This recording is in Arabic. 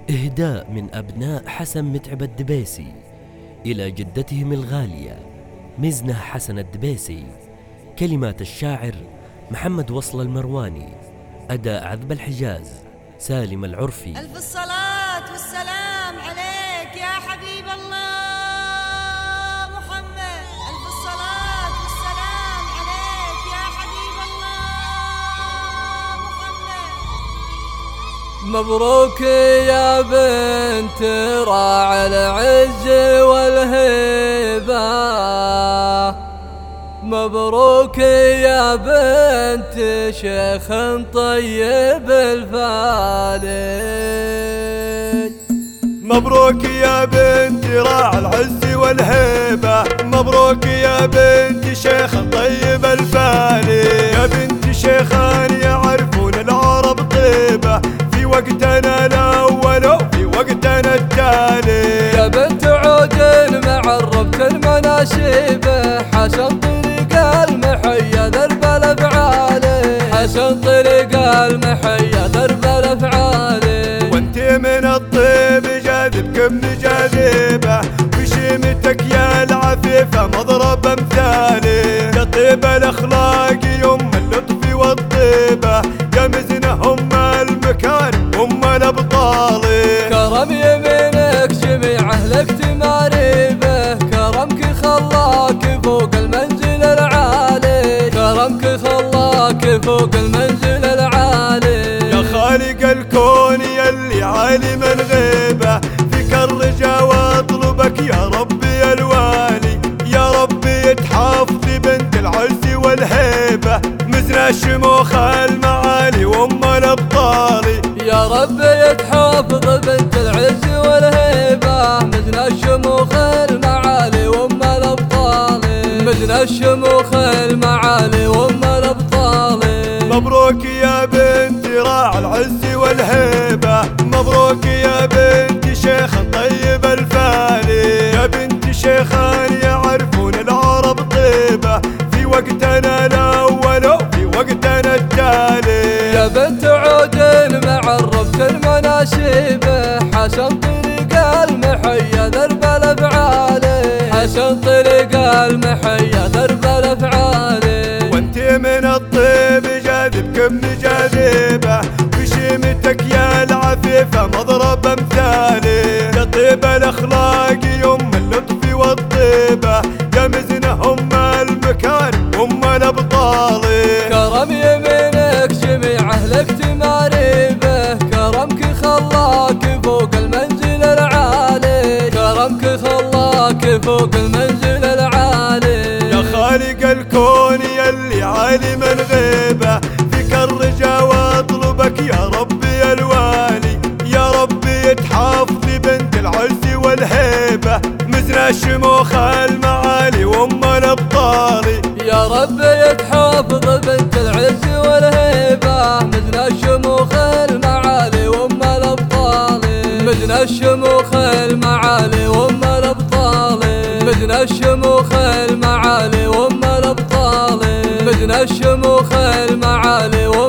إهداء من أبناء حسن متعب الدبيسي إلى جدتهم الغالية مزنة حسن الدبيسي. كلمات الشاعر محمد وصل المرواني. أداء عذب الحجاز سالم العرفي. ألف الصلاة والسلام عليك يا حبيب الله محمد. ألف الصلاة والسلام عليك يا حبيب الله محمد. مبروك يا بنت راعي العز والهيبة، مبروك يا بنت شيخ طيب الفالج. مبروك يا بنت راعي العز والهيبة، مبروك يا بنت شيخ طيب الفالج. يا بنت شيخان يعرفون العرب طيبة في وقتنا الأول وفي وقتنا التالي. يا بنت عود معربة المناشيبة، حسن طريق المحيا درب الافعالي، حسن طريق المحيا درب الافعالي. وانت من الطيب جاذبك ابن جاذبه، بشيمتك يا العفيفه مضرب امثالي. يا طيب الاخلاق يم اللطف والطيبه، يا مزنه ام المكارم ام الابطال. كرم يمينك جميع اهلك تماريبه، كرمك خلاك فوق المنزل العالي، كرمك خلاك فوق المنزل العالي. يا خالق الكون يلي عالم الغيبه، فيك الرجا واطلبك يا ربي الوالي. يا ربي يتحافظي بنت العز والهيبه، مزنا الشموخ المعالي وام الابطال. يا ربي يتحافظ بنت العز والهيبة، مزنا الشموخ المعالي وام الابطال، مزنا الشموخ المعالي وام الابطال. مبروك يا بنت راعي العز والهيبة، مبروك يا بنت شيخ طيب الفالي. يا بنت شيخان يعرفون العرب طيبة في وقتنا الأول وفي وقتنا التالي. يا بنت عود معربة المناشيبة، حسن طريق المحيا درب الافعالي، حسن طريق المحيا درب الافعالي. وانت من الطيب جاذبك ابن جاذبه، بشيمتك يا العفيفه مضرب امثالي. يا طيب الاخلاق يم اللطف والطيبه، يا مزنه ام المكارم ام الابطال. كرم يمينك جميع اهلك تماريبه، كرمك خلاك فوق المنزل العالي، كرمك خلاك فوق المنزل العالي. يا خالق الكون يلي عالم الغيبه، فيك الرجا واطلبك يا ربي الوالي. يا ربي يتحافظي بنت العز والهيبه، مزنا الشموخ المعالي وام الابطال. يا ربي يتحافظ بنت العز والهيبة، مزنا الشموخ المعالي وام الابطال، مزنا الشموخ المعالي وام الابطال، مزنا الشموخ المعالي وام الابطال، مزنا الشموخ المعالي وام